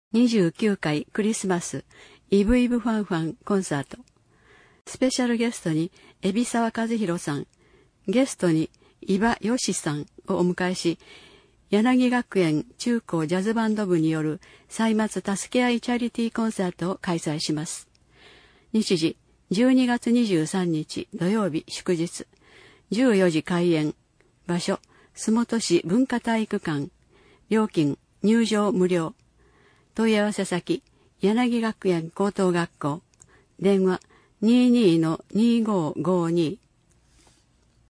29回クリスマスイブイブファンファンコンサート。スペシャルゲストに海老沢和弘さん、ゲストに伊庭よしさんをお迎えし、柳学園中高ジャズバンド部による歳末助け合いチャリティーコンサートを開催します。日時12月23日土曜日祝日、14時開演。場所洲本市文化体育館。料金入場無料。問い合わせ先柳学園高等学校。電話22-2552